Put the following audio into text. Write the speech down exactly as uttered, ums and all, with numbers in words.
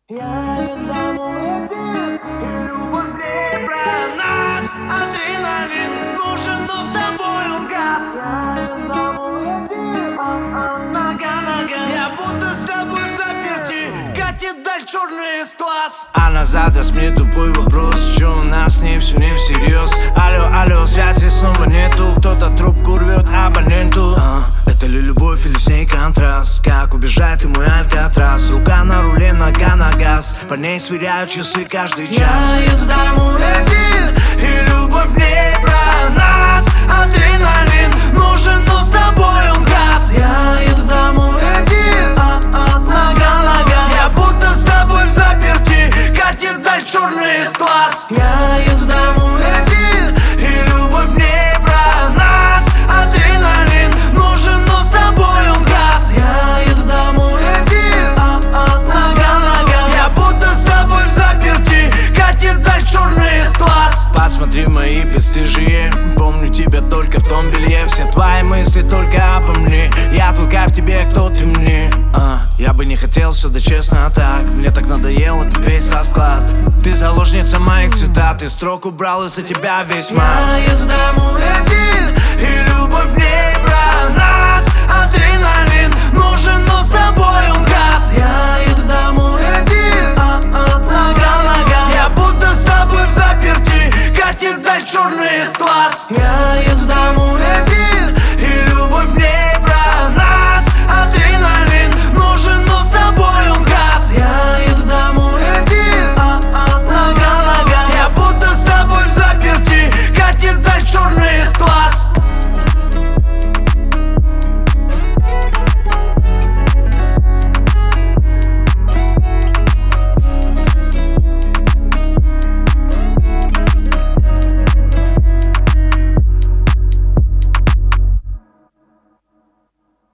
Я иду домой один, и любовь в ней про нас. Адреналин нужен, но с тобой он газ. Я иду домой один, а-а, нога, нога. Я будто с тобой в заперти, катит даль черный из глаз. Она задаст мне тупой вопрос, чё у нас с ней все не всерьез. Алло, алло, связи снова нету, кто-то трубку рвет абоненту. а, Это ли любовь или с ней контраст? Как убежать и мой алькатрас? Рука на руле, нога на газ, по ней сверяют часы каждый час. Я иду домой один, и любовь в ней про нас. Адреналин нужен, но с тобой он газ. Я иду домой один, а-а, нога, нога. Я будто с тобой в заперти, катит даль черный из глаз. Я иду домой один, и любовь в ней про нас. Адреналин нужен, но с тобой он газ. Я иду домой один, а-а, нога, нога. Я будто с тобой в заперти, катит даль черный из глаз. Посмотри мои бесстыжие, помню тебя только в том белье. Все твои мысли только обо мне, я твой кайф, тебе кто ты мне. а, Я бы не хотел все, да честно так, мне так надоел этот весь расклад. Ты заложница моих цитат, и строк убрал из-за тебя весь мат. Я иду домой один, и любовь в ней